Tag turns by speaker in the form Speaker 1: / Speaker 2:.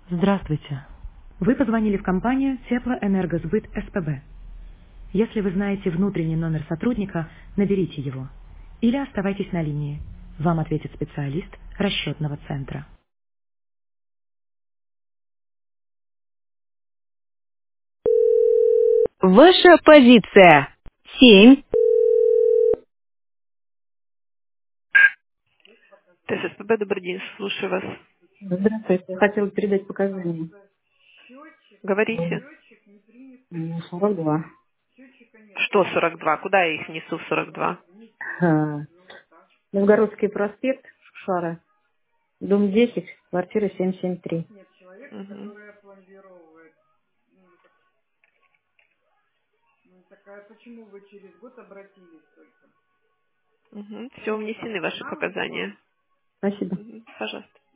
Speaker 1: Здравствуйте. Вы позвонили в компанию Теплоэнергосбыт СПБ. Если вы знаете внутренний номер сотрудника, наберите его. Или оставайтесь на линии. Вам ответит специалист расчетного центра. Ваша позиция. 7. ТССПБ, добрый день, слушаю вас.
Speaker 2: Здравствуйте. Я хотела передать показания.
Speaker 1: Говорите.
Speaker 2: 42.
Speaker 1: Что 42? Куда я их несу в 42?
Speaker 2: А, Новгородский проспект, Шара, дом 10, квартира 773.
Speaker 1: Угу. Угу. Все, внесены ваши показания.
Speaker 2: Спасибо.
Speaker 1: Угу. Пожалуйста.